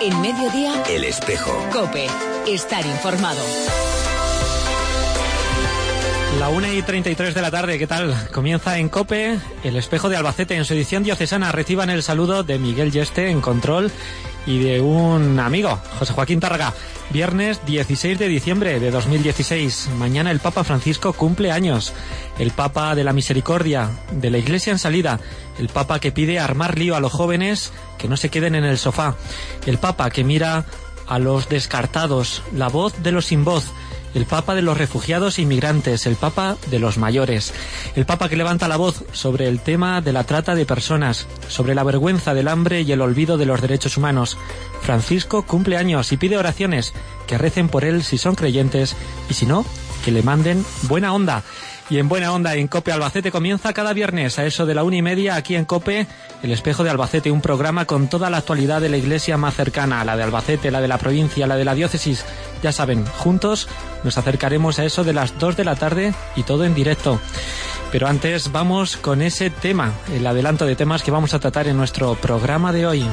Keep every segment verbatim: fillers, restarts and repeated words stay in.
En Mediodía, El Espejo. COPE. Estar informado. La una y treinta y tres de la tarde, ¿qué tal? Comienza en COPE, El Espejo de Albacete, en su edición diocesana. Reciban el saludo de Miguel Yeste en control y de un amigo, José Joaquín Tárraga. Viernes dieciséis de diciembre de dos mil dieciséis. Mañana el Papa Francisco cumple años. El Papa de la Misericordia, de la Iglesia en salida. El Papa que pide armar lío a los jóvenes que no se queden en el sofá. El Papa que mira a los descartados. La voz de los sin voz. El Papa de los refugiados e inmigrantes, el Papa de los mayores, el Papa que levanta la voz sobre el tema de la trata de personas, sobre la vergüenza del hambre y el olvido de los derechos humanos. Francisco cumple años y pide oraciones, que recen por él si son creyentes y si no, que le manden buena onda. Y en buena onda en COPE Albacete comienza cada viernes a eso de la una y media aquí en COPE, El Espejo de Albacete, un programa con toda la actualidad de la iglesia más cercana, la de Albacete, la de la provincia, la de la diócesis. Ya saben, juntos nos acercaremos a eso de las dos de la tarde y todo en directo. Pero antes vamos con ese tema, el adelanto de temas que vamos a tratar en nuestro programa de hoy.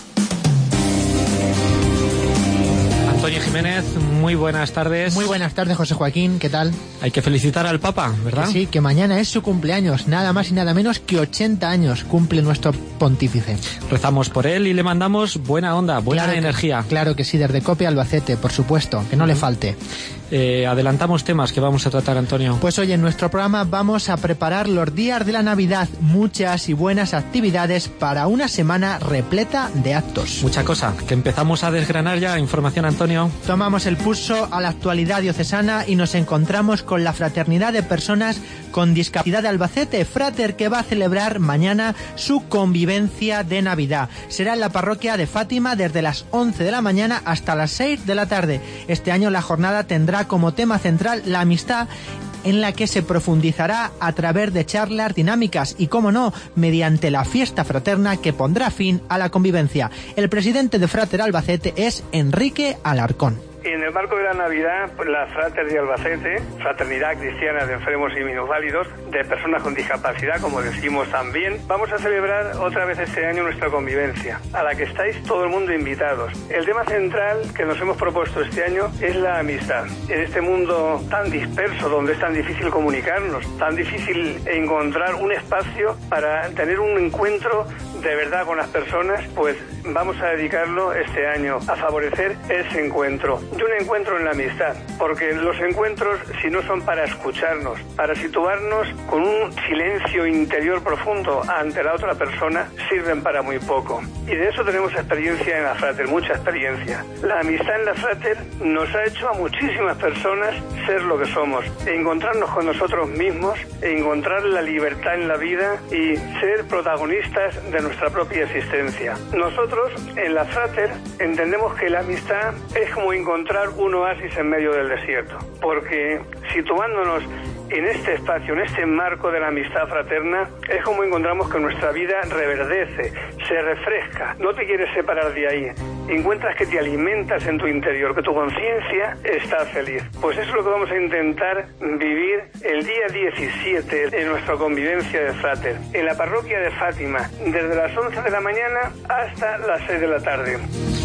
Antonio Jiménez, muy buenas tardes. Muy buenas tardes, José Joaquín, ¿qué tal? Hay que felicitar al Papa, ¿verdad? Que sí, que mañana es su cumpleaños, nada más y nada menos que ochenta años cumple nuestro pontífice. Rezamos por él y le mandamos buena onda, buena claro energía. Que, claro que sí, desde COPE Albacete, por supuesto, que no uh-huh. le falte. Eh, adelantamos temas que vamos a tratar, Antonio. Pues hoy en nuestro programa vamos a preparar los días de la Navidad, muchas y buenas actividades para una semana repleta de actos. Mucha cosa, que empezamos a desgranar ya información, Antonio. Tomamos el pulso a la actualidad diocesana y nos encontramos con la Fraternidad de Personas con Discapacidad de Albacete, Frater, que va a celebrar mañana su convivencia de Navidad. Será en la parroquia de Fátima desde las once de la mañana hasta las seis de la tarde. Este año la jornada tendrá como tema central la amistad, en la que se profundizará a través de charlas dinámicas y, cómo no, mediante la fiesta fraterna que pondrá fin a la convivencia. El presidente de Frater Albacete es Enrique Alarcón. En el marco de la Navidad, la Frater de Albacete, Fraternidad Cristiana de Enfermos y Minusválidos, de personas con discapacidad, como decimos también, vamos a celebrar otra vez este año nuestra convivencia, a la que estáis todo el mundo invitados. El tema central que nos hemos propuesto este año es la amistad. En este mundo tan disperso, donde es tan difícil comunicarnos, tan difícil encontrar un espacio para tener un encuentro de verdad con las personas, pues vamos a dedicarlo este año a favorecer ese encuentro. Y un encuentro en la amistad, porque los encuentros, si no son para escucharnos, para situarnos con un silencio interior profundo ante la otra persona, sirven para muy poco. Y de eso tenemos experiencia en la Frater, mucha experiencia. La amistad en la Frater nos ha hecho a muchísimas personas ser lo que somos, encontrarnos con nosotros mismos, encontrar la libertad en la vida y ser protagonistas de nuestra propia existencia. Nosotros, en la Frater, entendemos que la amistad es como encontrar un oasis en medio del desierto, porque situándonos en este espacio, en este marco de la amistad fraterna, es como encontramos que nuestra vida reverdece, se refresca, no te quieres separar de ahí, encuentras que te alimentas en tu interior, que tu conciencia está feliz. Pues eso es lo que vamos a intentar vivir el día diecisiete en nuestra convivencia de Frater, en la parroquia de Fátima, desde las once de la mañana hasta las seis de la tarde.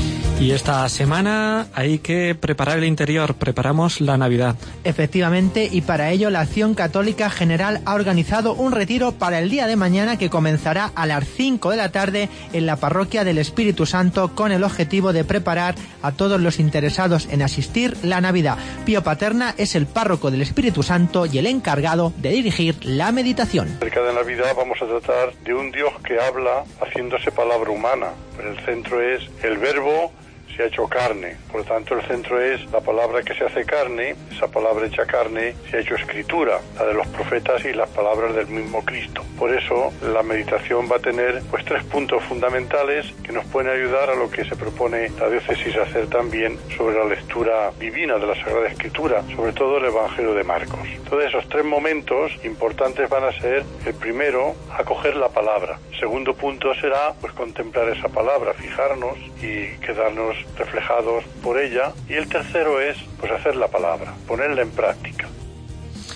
Y esta semana hay que preparar el interior, preparamos la Navidad. Efectivamente, y para ello la Acción Católica General ha organizado un retiro para el día de mañana que comenzará a las cinco de la tarde en la Parroquia del Espíritu Santo, con el objetivo de preparar a todos los interesados en asistir la Navidad. Pío Paterna es el párroco del Espíritu Santo y el encargado de dirigir la meditación. Cerca de Navidad vamos a tratar de un Dios que habla haciéndose palabra humana, pero el centro es el Verbo se ha hecho carne, por lo tanto el centro es la palabra que se hace carne, esa palabra hecha carne se ha hecho escritura, la de los profetas y las palabras del mismo Cristo. Por eso la meditación va a tener pues tres puntos fundamentales que nos pueden ayudar a lo que se propone la diócesis hacer también sobre la lectura divina de la Sagrada Escritura, sobre todo el Evangelio de Marcos. Entonces esos tres momentos importantes van a ser: el primero, acoger la palabra; el segundo punto será pues contemplar esa palabra, fijarnos y quedarnos reflejados por ella; y el tercero es pues hacer la palabra, ponerla en práctica.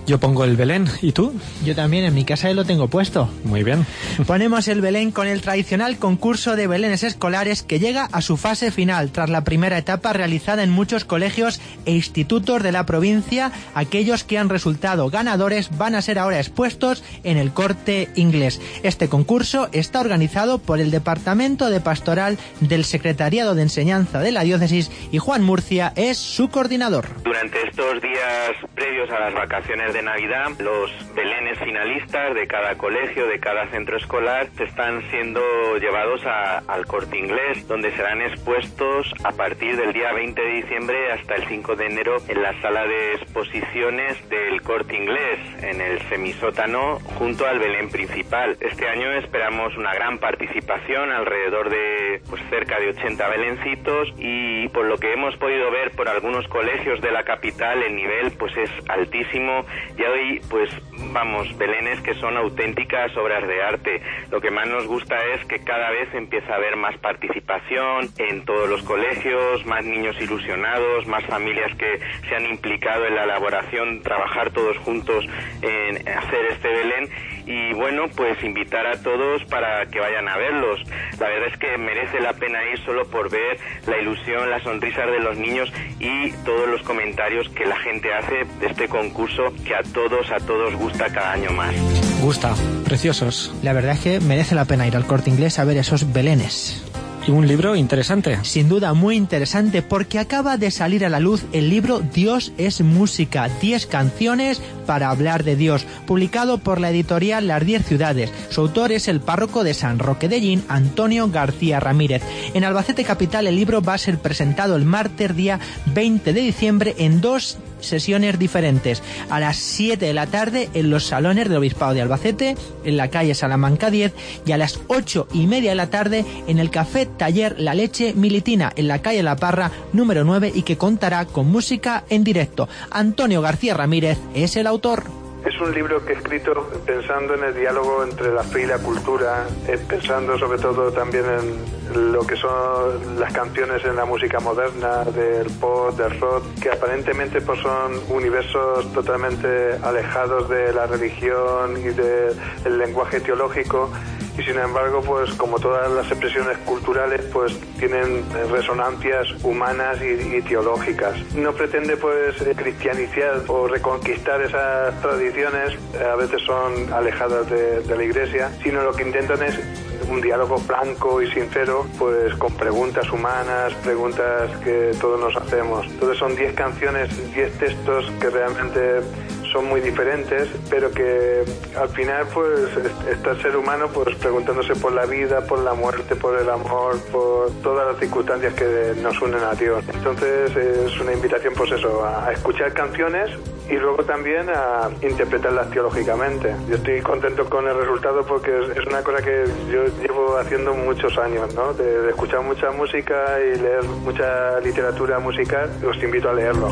Yo pongo el Belén, ¿y tú? Yo también, en mi casa lo tengo puesto. Muy bien. Ponemos el Belén con el tradicional concurso de belenes escolares que llega a su fase final tras la primera etapa realizada en muchos colegios e institutos de la provincia. Aquellos que han resultado ganadores van a ser ahora expuestos en el Corte Inglés. Este concurso está organizado por el Departamento de Pastoral del Secretariado de Enseñanza de la Diócesis y Juan Murcia es su coordinador. Durante estos días previos a las vacaciones de Navidad, los belenes finalistas de cada colegio, de cada centro escolar, están siendo llevados a, al Corte Inglés, donde serán expuestos a partir del día veinte de diciembre hasta el cinco de enero en la sala de exposiciones del Corte Inglés, en el semisótano, junto al Belén principal. Este año esperamos una gran participación, alrededor de pues cerca de ochenta belencitos, y por lo que hemos podido ver por algunos colegios de la capital, el nivel pues es altísimo. Y hoy pues vamos, belenes que son auténticas obras de arte. Lo que más nos gusta es que cada vez empieza a haber más participación en todos los colegios, más niños ilusionados, más familias que se han implicado en la elaboración, trabajar todos juntos en hacer este Belén. Y bueno, pues invitar a todos para que vayan a verlos. La verdad es que merece la pena ir solo por ver la ilusión, las sonrisas de los niños y todos los comentarios que la gente hace de este concurso, que a todos, a todos gusta cada año más. Gusta, preciosos. La verdad es que merece la pena ir al Corte Inglés a ver esos belenes. Y un libro interesante. Sin duda muy interesante, porque acaba de salir a la luz el libro Dios es música, diez canciones para hablar de Dios, publicado por la editorial Las Diez Ciudades. Su autor es el párroco de San Roque de Llín, Antonio García Ramírez. En Albacete capital el libro va a ser presentado el martes día veinte de diciembre en dos sesiones diferentes, a las siete de la tarde en los salones del Obispado de Albacete, en la calle Salamanca diez, y a las ocho y media de la tarde en el Café Taller La Leche Militina, en la calle La Parra número nueve, y que contará con música en directo. Antonio García Ramírez es el autor. Es un libro que he escrito pensando en el diálogo entre la fe y la cultura, eh, pensando sobre todo también en lo que son las canciones en la música moderna, del pop, del rock, que aparentemente pues son universos totalmente alejados de la religión y del lenguaje teológico. Y sin embargo, pues como todas las expresiones culturales, pues tienen resonancias humanas y, y teológicas. No pretende pues cristianizar o reconquistar esas tradiciones, a veces son alejadas de, de la Iglesia, sino lo que intentan es un diálogo franco y sincero, pues con preguntas humanas, preguntas que todos nos hacemos. Entonces son diez canciones, diez textos que realmente son muy diferentes, pero que al final pues está el ser humano pues preguntándose por la vida, por la muerte, por el amor, por todas las circunstancias que nos unen a Dios. Entonces es una invitación pues eso, a escuchar canciones y luego también a interpretarlas teológicamente. Yo estoy contento con el resultado porque es una cosa que yo llevo haciendo muchos años, ¿no? De, de escuchar mucha música y leer mucha literatura musical. Os invito a leerlo.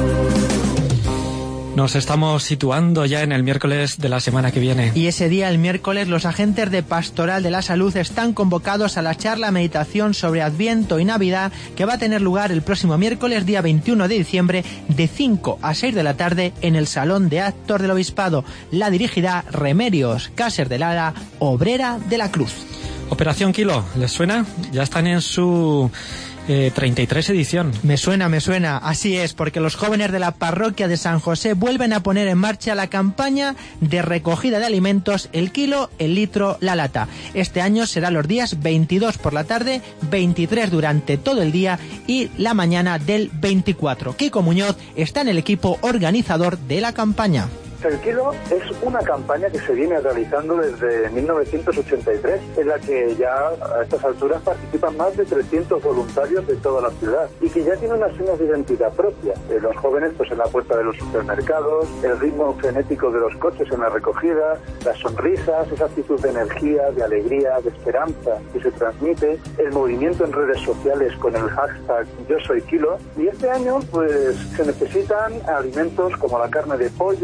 Nos estamos situando ya en el miércoles de la semana que viene. Y ese día, el miércoles, los agentes de Pastoral de la Salud están convocados a la charla meditación sobre Adviento y Navidad, que va a tener lugar el próximo miércoles, día veintiuno de diciembre, de cinco a seis de la tarde, en el Salón de Actos del Obispado. La dirigirá Remedios Cácer de Lara, obrera de la Cruz. Operación Kilo, ¿les suena? Ya están en su Eh, treinta y tres edición. Me suena, me suena. Así es, porque los jóvenes de la parroquia de San José vuelven a poner en marcha la campaña de recogida de alimentos, el kilo, el litro, la lata. Este año será los días veintidós por la tarde, veintitrés durante todo el día y la mañana del veinticuatro. Kiko Muñoz está en el equipo organizador de la campaña. El Kilo es una campaña que se viene realizando desde mil novecientos ochenta y tres, en la que ya a estas alturas participan más de trescientos voluntarios de toda la ciudad y que ya tiene unas señas de identidad propia. Eh, los jóvenes pues en la puerta de los supermercados, el ritmo frenético de los coches en la recogida, las sonrisas, esa actitud de energía, de alegría, de esperanza que se transmite, el movimiento en redes sociales con el hashtag Yo Soy Kilo. Y este año pues se necesitan alimentos como la carne de pollo, el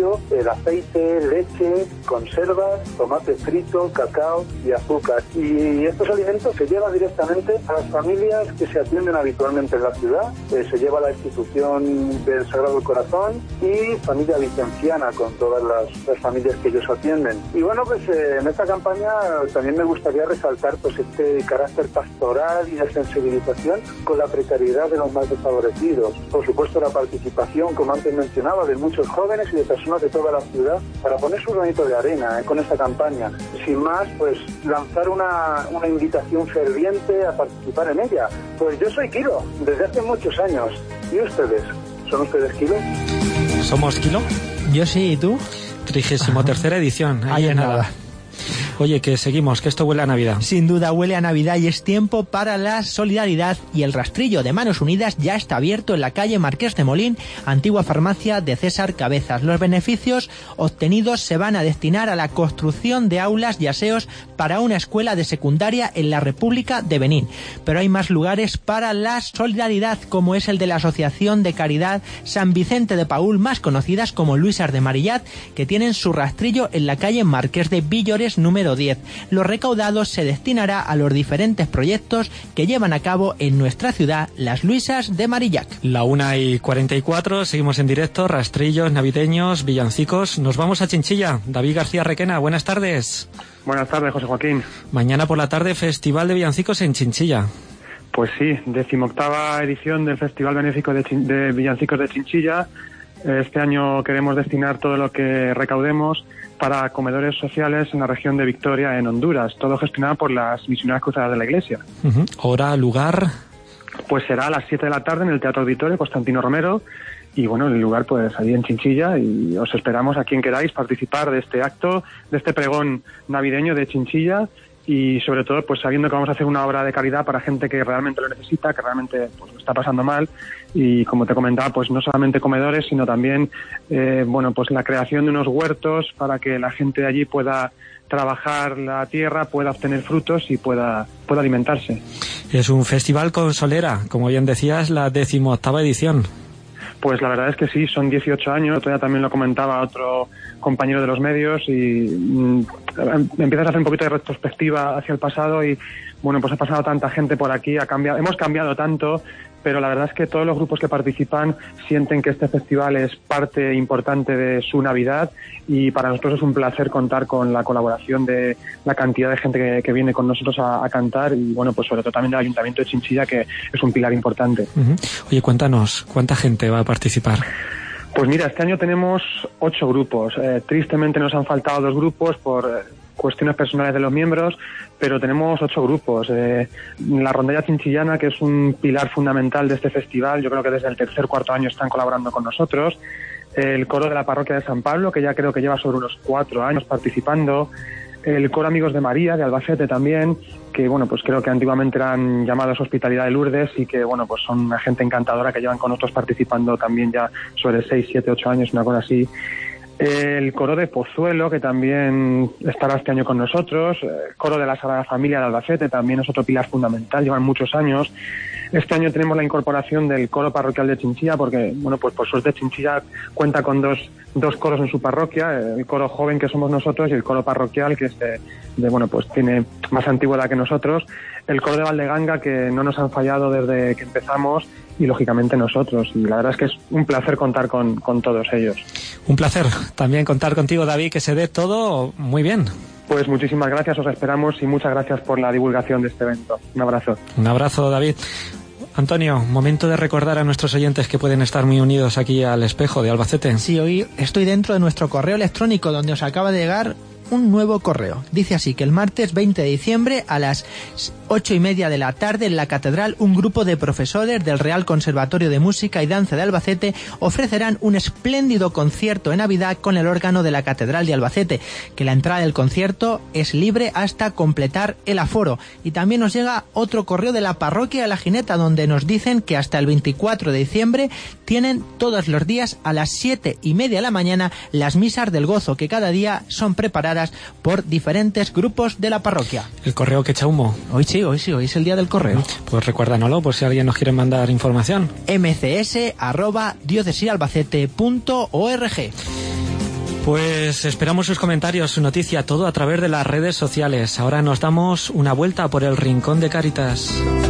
el aceite, leche, conservas, tomate frito, cacao y azúcar. Y estos alimentos se llevan directamente a las familias que se atienden habitualmente en la ciudad. Eh, se lleva a la institución del Sagrado Corazón y familia vicenciana con todas las, las familias que ellos atienden. Y bueno, pues eh, en esta campaña también me gustaría resaltar pues este carácter pastoral y de sensibilización con la precariedad de los más desfavorecidos. Por supuesto, la participación, como antes mencionaba, de muchos jóvenes y de personas de toda la ciudad para poner su granito de arena eh, con esta campaña. Sin más, pues lanzar una, una invitación ferviente a participar en ella. Pues yo soy Kilo, desde hace muchos años. ¿Y ustedes? ¿Son ustedes Kilo? ¿Somos Kilo? Yo sí, ¿y tú? Trigésimo tercera edición. Ahí Ahí es es nada. nada. Oye, que seguimos, que esto huele a Navidad. Sin duda huele a Navidad y es tiempo para la solidaridad, y el rastrillo de Manos Unidas ya está abierto en la calle Marqués de Molín, antigua farmacia de César Cabezas. Los beneficios obtenidos se van a destinar a la construcción de aulas y aseos para una escuela de secundaria en la República de Benín. Pero hay más lugares para la solidaridad, como es el de la Asociación de Caridad San Vicente de Paúl, más conocidas como Luisas de Marillat, que tienen su rastrillo en la calle Marqués de Villores número diez. Los recaudados se destinará a los diferentes proyectos que llevan a cabo en nuestra ciudad las Luisas de Marillac. La una y cuarenta y cuatro, seguimos en directo, rastrillos navideños, villancicos. Nos vamos a Chinchilla. David García Requena, buenas tardes. Buenas tardes, José Joaquín. Mañana por la tarde, Festival de Villancicos en Chinchilla. Pues sí, decimoctava edición del Festival Benéfico de, Chin- de Villancicos de Chinchilla. Este año queremos destinar todo lo que recaudemos para comedores sociales en la región de Victoria, en Honduras, todo gestionado por las Misioneras Cruzadas de la Iglesia. Uh-huh. Hora, lugar. Pues será a las siete de la tarde en el Teatro Auditorio Constantino Romero, y bueno, el lugar pues allí en Chinchilla, y os esperamos a quien queráis participar de este acto, de este pregón navideño de Chinchilla, y sobre todo pues sabiendo que vamos a hacer una obra de caridad para gente que realmente lo necesita, que realmente pues lo está pasando mal, y como te comentaba, pues no solamente comedores, sino también eh, bueno, pues la creación de unos huertos para que la gente de allí pueda trabajar la tierra, pueda obtener frutos y pueda, pueda alimentarse. Es un festival con solera, como bien decías, la decimoctava edición. Pues la verdad es que sí, son dieciocho años, todavía también lo comentaba otro compañero de los medios, y mmm, empiezas a hacer un poquito de retrospectiva hacia el pasado y bueno, pues ha pasado tanta gente por aquí, ha cambiado, hemos cambiado tanto, pero la verdad es que todos los grupos que participan sienten que este festival es parte importante de su Navidad, y para nosotros es un placer contar con la colaboración de la cantidad de gente que, que viene con nosotros a, a cantar, y bueno, pues sobre todo también del Ayuntamiento de Chinchilla, que es un pilar importante. Uh-huh. Oye, cuéntanos, ¿cuánta gente va a participar? Pues mira, este año tenemos ocho grupos. Eh, tristemente nos han faltado dos grupos por eh, cuestiones personales de los miembros, pero tenemos ocho grupos. Eh, la Rondalla Chinchillana, que es un pilar fundamental de este festival, yo creo que desde el tercer cuarto año están colaborando con nosotros. El coro de la parroquia de San Pablo, que ya creo que lleva sobre unos cuatro años participando. El coro Amigos de María, de Albacete también, que bueno, pues creo que antiguamente eran llamados Hospitalidad de Lourdes, y que bueno, pues son una gente encantadora que llevan con nosotros participando también ya sobre seis, siete, ocho años, una cosa así. El coro de Pozuelo, que también estará este año con nosotros. El coro de la Sagrada Familia de Albacete también es otro pilar fundamental, llevan muchos años. Este año tenemos la incorporación del coro parroquial de Chinchilla, porque bueno, pues por suerte Chinchilla cuenta con dos dos coros en su parroquia, el coro joven, que somos nosotros, y el coro parroquial, que es de, de bueno, pues tiene más antigüedad que nosotros. El coro de Valdeganga, que no nos han fallado desde que empezamos, y lógicamente nosotros, y la verdad es que es un placer contar con, con todos ellos. Un placer también contar contigo, David, que se dé todo muy bien. Pues muchísimas gracias, os esperamos, y muchas gracias por la divulgación de este evento. Un abrazo. Un abrazo, David. Antonio, momento de recordar a nuestros oyentes que pueden estar muy unidos aquí al Espejo de Albacete. Sí, hoy estoy dentro de nuestro correo electrónico, donde os acaba de llegar un nuevo correo. Dice así que el martes veinte de diciembre a las ocho y media de la tarde en la Catedral, un grupo de profesores del Real Conservatorio de Música y Danza de Albacete ofrecerán un espléndido concierto de Navidad con el órgano de la Catedral de Albacete, que la entrada del concierto es libre hasta completar el aforo. Y también nos llega otro correo de la Parroquia de la Gineta, donde nos dicen que hasta el veinticuatro de diciembre tienen todos los días a las siete y media de la mañana las misas del gozo, que cada día son preparadas por diferentes grupos de la parroquia. El correo que echa humo. Hoy sí, hoy sí, hoy es el día del correo. Pues recuérdanoslo por si alguien nos quiere mandar información. m c s arroba diócesis albacete punto org. Pues esperamos sus comentarios, su noticia, todo a través de las redes sociales. Ahora nos damos una vuelta por el rincón de Cáritas.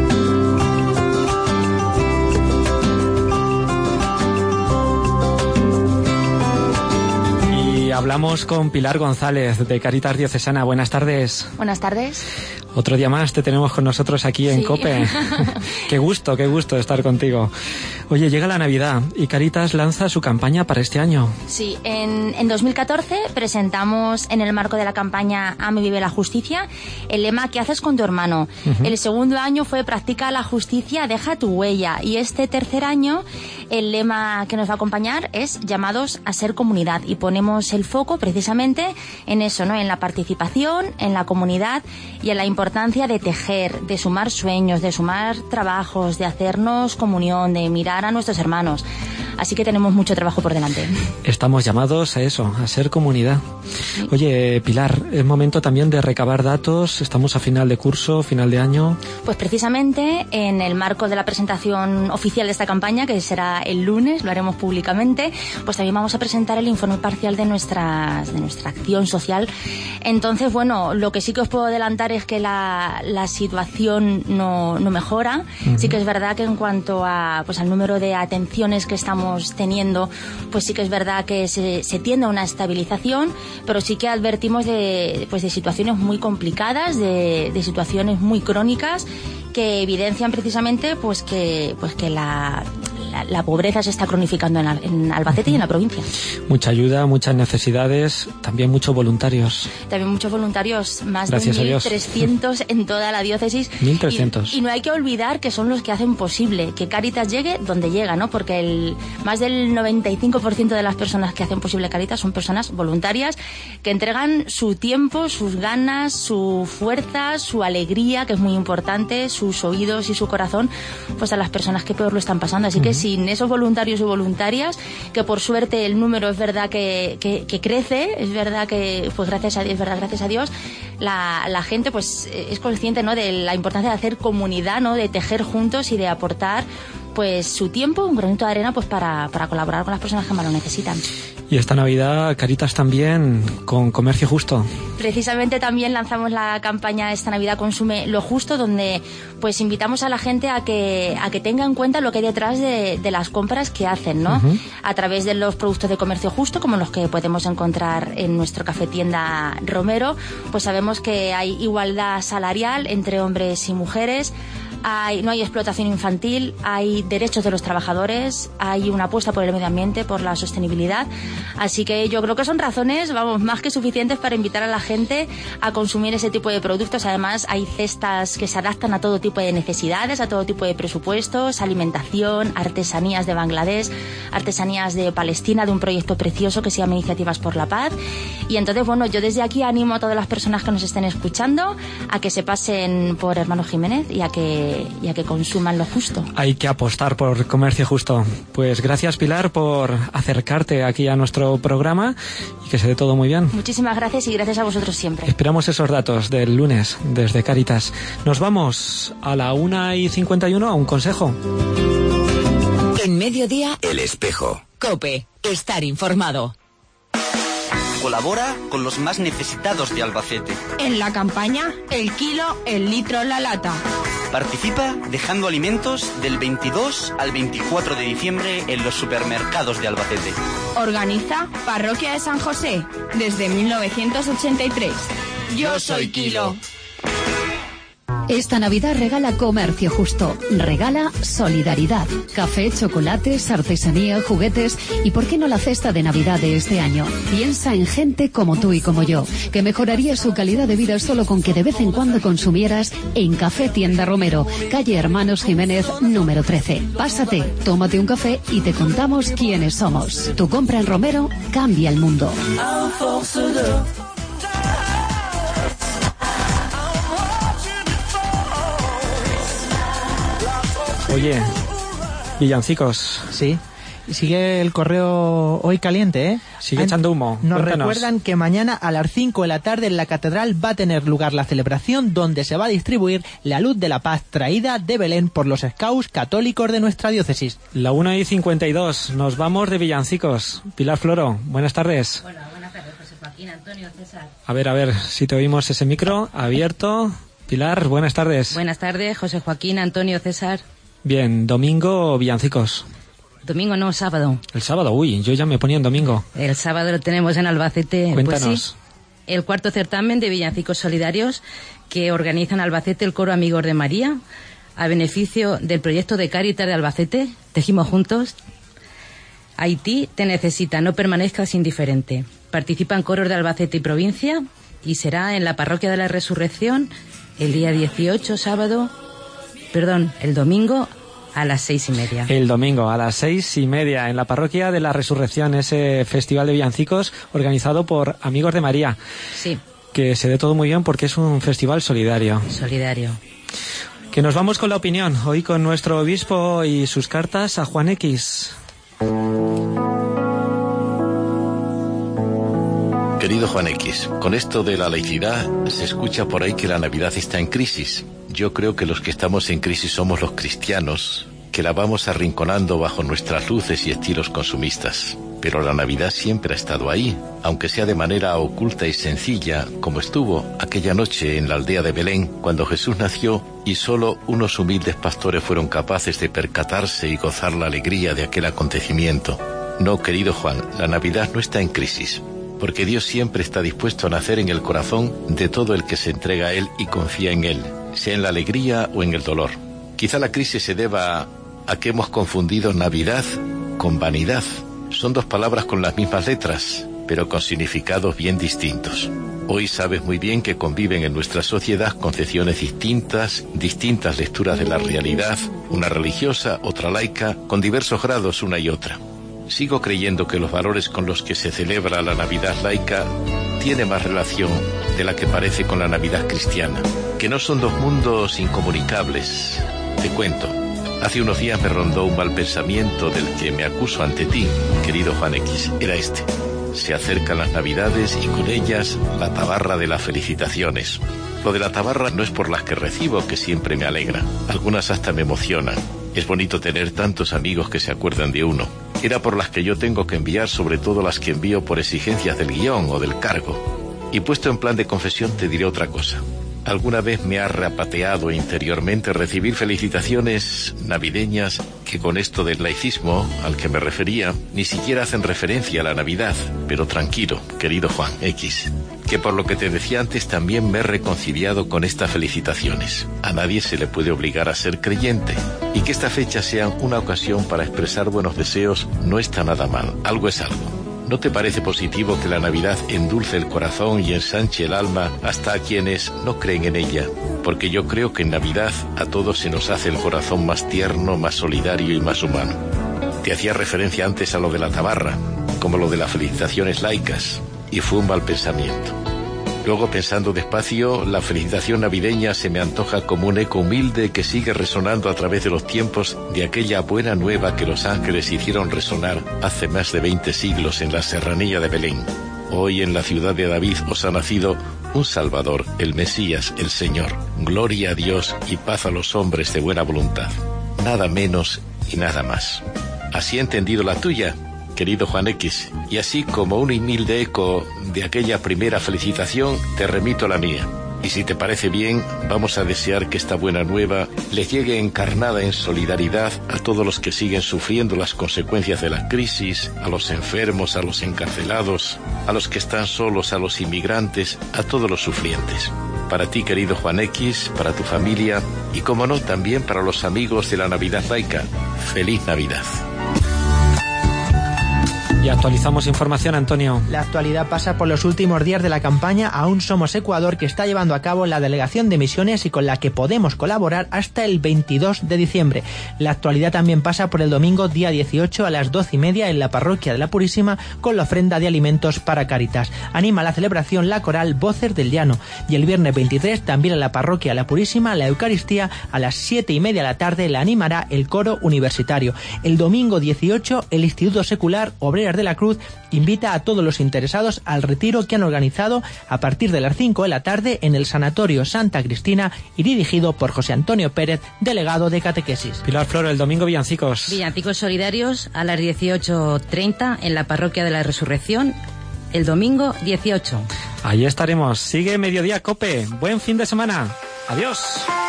Y hablamos con Pilar González de Cáritas Diocesana. Buenas tardes. Buenas tardes. Otro día más te tenemos con nosotros aquí en Sí. COPE. Qué gusto, qué gusto estar contigo. Oye, llega la Navidad y Cáritas lanza su campaña para este año. Sí, en, en dos mil catorce presentamos en el marco de la campaña Ame, vive la justicia el lema ¿qué haces con tu hermano? Uh-huh. El segundo año fue Practica la justicia, deja tu huella. Y este tercer año el lema que nos va a acompañar es llamados a ser comunidad. Y ponemos el foco precisamente en eso, ¿no? En la participación, en la comunidad y en la importancia de tejer, de sumar sueños, de sumar trabajos, de hacernos comunión, de mirar a nuestros hermanos. Así que tenemos mucho trabajo por delante. Estamos llamados a eso, a ser comunidad. Sí. Oye, Pilar, es momento también de recabar datos. Estamos a final de curso, final de año. Pues precisamente en el marco de la presentación oficial de esta campaña, que será el lunes, lo haremos públicamente, pues también vamos a presentar el informe parcial de, nuestras, de nuestra acción social. Entonces, bueno, lo que sí que os puedo adelantar es que la, la situación no, no mejora. Uh-huh. Sí que es verdad que en cuanto a, pues, al número de atenciones que estamos teniendo, pues sí que es verdad que se, se tiende a una estabilización, pero sí que advertimos de, pues de situaciones muy complicadas, de, de situaciones muy crónicas que evidencian precisamente pues que, pues que la, la, la pobreza se está cronificando en, en Albacete y en la provincia. Mucha ayuda, muchas necesidades, también muchos voluntarios. También muchos voluntarios, más Gracias de mil trescientos en toda la diócesis. mil trescientos. Y, y no hay que olvidar que son los que hacen posible que Cáritas llegue donde llega, ¿no? Porque el, más del noventa y cinco por ciento de las personas que hacen posible Cáritas son personas voluntarias que entregan su tiempo, sus ganas, su fuerza, su alegría, que es muy importante, sus oídos y su corazón, pues a las personas que peor lo están pasando. Así uh-huh. que sin esos voluntarios y voluntarias, que por suerte el número es verdad que, que, que crece, es verdad que, pues gracias a Dios, es verdad, gracias a Dios, la, la gente pues es consciente, ¿no?, de la importancia de hacer comunidad, ¿no?, de tejer juntos y de aportar pues su tiempo, un granito de arena, pues para, para colaborar con las personas que más lo necesitan. Y esta Navidad, Cáritas también con Comercio Justo. Precisamente también lanzamos la campaña esta Navidad Consume lo Justo, donde pues invitamos a la gente a que a que tenga en cuenta lo que hay detrás de, de las compras que hacen, ¿no? Uh-huh. A través de los productos de Comercio Justo, como los que podemos encontrar en nuestro café tienda Romero, pues sabemos que hay igualdad salarial entre hombres y mujeres. Hay, no hay explotación infantil, hay derechos de los trabajadores, hay una apuesta por el medio ambiente, por la sostenibilidad. Así que yo creo que son razones, vamos, más que suficientes para invitar a la gente a consumir ese tipo de productos. Además, hay cestas que se adaptan a todo tipo de necesidades, a todo tipo de presupuestos, alimentación, artesanías de Bangladesh, artesanías de Palestina, de un proyecto precioso que se llama Iniciativas por la Paz. Y entonces, bueno, yo desde aquí animo a todas las personas que nos estén escuchando a que se pasen por Hermanos Jiménez y a que y a que consuman lo justo. Hay que apostar por Comercio Justo. Pues gracias, Pilar, por acercarte aquí a nuestro programa y que se dé todo muy bien. Muchísimas gracias y gracias a vosotros siempre. Esperamos esos datos del lunes desde Cáritas. Nos vamos a la una y cincuenta y uno a un consejo. En mediodía, El Espejo. COPE, estar informado. Colabora con los más necesitados de Albacete. En la campaña, el kilo, el litro, la lata. Participa dejando alimentos del veintidós al veinticuatro de diciembre en los supermercados de Albacete. Organiza Parroquia de San José desde mil novecientos ochenta y tres. Yo soy Kilo. Esta Navidad regala Comercio Justo, regala solidaridad, café, chocolates, artesanía, juguetes y ¿por qué no la cesta de Navidad de este año? Piensa en gente como tú y como yo, que mejoraría su calidad de vida solo con que de vez en cuando consumieras en Café Tienda Romero, calle Hermanos Jiménez, número trece. Pásate, tómate un café y te contamos quiénes somos. Tu compra en Romero cambia el mundo. Oye, villancicos. Sí. Sigue el correo hoy caliente, ¿eh? Sigue echando humo. Nos Cuéntanos. recuerdan que mañana a las cinco de la tarde en la catedral va a tener lugar la celebración donde se va a distribuir la luz de la paz traída de Belén por los scouts católicos de nuestra diócesis. La una y cincuenta y dos. Nos vamos de villancicos. Pilar Floro, buenas tardes. Hola, buenas Joaquín, Antonio, César. A ver, a ver, si te oímos ese micro abierto. Pilar, buenas tardes. Buenas tardes, José Joaquín, Antonio, César. Bien, domingo o villancicos. Domingo no, sábado. El sábado, uy, yo ya me ponía en domingo. El sábado lo tenemos en Albacete. Cuéntanos. Pues sí, el cuarto certamen de villancicos solidarios que organiza en Albacete el Coro Amigos de María, a beneficio del proyecto de Cáritas de Albacete, Tejimos Juntos. Haití te necesita, no permanezcas indiferente. Participan coros de Albacete y provincia y será en la Parroquia de la Resurrección el día dieciocho, sábado, perdón, el domingo a las seis y media. El domingo a las seis y media en la Parroquia de la Resurrección, ese festival de villancicos organizado por Amigos de María. Sí. Que se dé todo muy bien porque es un festival solidario. Solidario. Que nos vamos con la opinión, hoy con nuestro obispo y sus cartas a Juan X. Querido Juan X, con esto de la laicidad se escucha por ahí que la Navidad está en crisis. Yo creo que los que estamos en crisis somos los cristianos, que la vamos arrinconando bajo nuestras luces y estilos consumistas. Pero la Navidad siempre ha estado ahí, aunque sea de manera oculta y sencilla, como estuvo aquella noche en la aldea de Belén, cuando Jesús nació y solo unos humildes pastores fueron capaces de percatarse y gozar la alegría de aquel acontecimiento. No, querido Juan, la Navidad no está en crisis, porque Dios siempre está dispuesto a nacer en el corazón de todo el que se entrega a Él y confía en Él, sea en la alegría o en el dolor. Quizá la crisis se deba a que hemos confundido Navidad con vanidad. Son dos palabras con las mismas letras, pero con significados bien distintos. Hoy sabes muy bien que conviven en nuestra sociedad concepciones distintas, distintas lecturas de la realidad, una religiosa, otra laica, con diversos grados una y otra. Sigo creyendo que los valores con los que se celebra la Navidad laica tiene más relación de la que parece con la Navidad cristiana, que no son dos mundos incomunicables. Te cuento, hace unos días me rondó un mal pensamiento del que me acuso ante ti, querido Juan X. Era este: se acercan las Navidades y con ellas la tabarra de las felicitaciones. Lo de la tabarra no es por las que recibo, que siempre me alegra. Algunas hasta me emocionan. Es bonito tener tantos amigos que se acuerdan de uno. Era por las que yo tengo que enviar, sobre todo las que envío por exigencias del guión o del cargo. Y puesto en plan de confesión te diré otra cosa. Alguna vez me ha repateado interiormente recibir felicitaciones navideñas que con esto del laicismo al que me refería ni siquiera hacen referencia a la Navidad. Pero tranquilo, querido Juan X, que por lo que te decía antes también me he reconciliado con estas felicitaciones. A nadie se le puede obligar a ser creyente, y que esta fecha sea una ocasión para expresar buenos deseos no está nada mal, algo es algo. ¿No te parece positivo que la Navidad endulce el corazón y ensanche el alma hasta a quienes no creen en ella? Porque yo creo que en Navidad a todos se nos hace el corazón más tierno, más solidario y más humano. Te hacía referencia antes a lo de la tabarra, como lo de las felicitaciones laicas, y fue un mal pensamiento. Luego, pensando despacio, la felicitación navideña se me antoja como un eco humilde que sigue resonando a través de los tiempos de aquella buena nueva que los ángeles hicieron resonar hace más de veinte siglos en la serranía de Belén. Hoy en la ciudad de David os ha nacido un Salvador, el Mesías, el Señor. Gloria a Dios y paz a los hombres de buena voluntad. Nada menos y nada más. Así he entendido la tuya, querido Juan X, y así como un humilde eco de aquella primera felicitación, te remito a la mía. Y si te parece bien, vamos a desear que esta buena nueva les llegue encarnada en solidaridad a todos los que siguen sufriendo las consecuencias de la crisis, a los enfermos, a los encarcelados, a los que están solos, a los inmigrantes, a todos los sufrientes. Para ti, querido Juan X, para tu familia y, como no, también para los amigos de la Navidad laica. ¡Feliz Navidad! Y actualizamos información, Antonio. La actualidad pasa por los últimos días de la campaña Aún Somos Ecuador, que está llevando a cabo la Delegación de Misiones y con la que podemos colaborar hasta el veintidós de diciembre. La actualidad también pasa por el domingo día dieciocho a las doce y media en la Parroquia de la Purísima con la ofrenda de alimentos para Cáritas. Anima la celebración la coral Voces del Llano. Y el viernes veintitrés también en la Parroquia de la Purísima la Eucaristía a las siete y media de la tarde la animará el coro universitario. El domingo dieciocho el Instituto Secular Obreras de la Cruz invita a todos los interesados al retiro que han organizado a partir de las cinco de la tarde en el Sanatorio Santa Cristina y dirigido por José Antonio Pérez, delegado de catequesis. Pilar Floro, el domingo villancicos. Villancicos solidarios a las dieciocho treinta en la Parroquia de la Resurrección, el domingo dieciocho. Ahí estaremos. Sigue Mediodía Cope. Buen fin de semana. Adiós.